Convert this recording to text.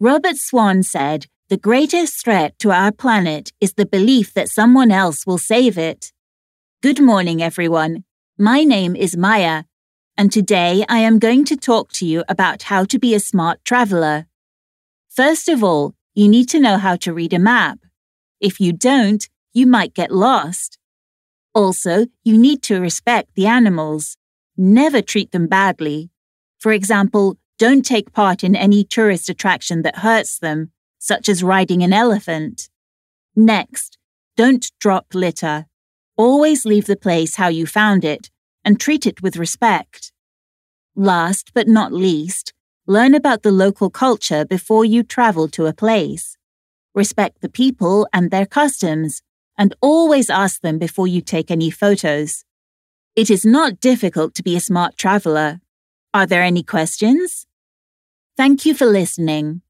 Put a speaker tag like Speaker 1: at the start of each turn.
Speaker 1: Robert Swan said, "The greatest threat to our planet is the belief that someone else will save it." Good morning, everyone. My name is Maya, and today I am going to talk to you about how to be a smart traveler. First of all, you need to know how to read a map. If you don't, you might get lost. Also, you need to respect the animals. Never treat them badly. For example, don't take part in any tourist attraction that hurts them, such as riding an elephant. Next, don't drop litter. Always leave the place how you found it and treat it with respect. Last but not least, learn about the local culture before you travel to a place. Respect the people and their customs, and always ask them before you take any photos. It is not difficult to be a smart traveler. Are there any questions? Thank you for listening.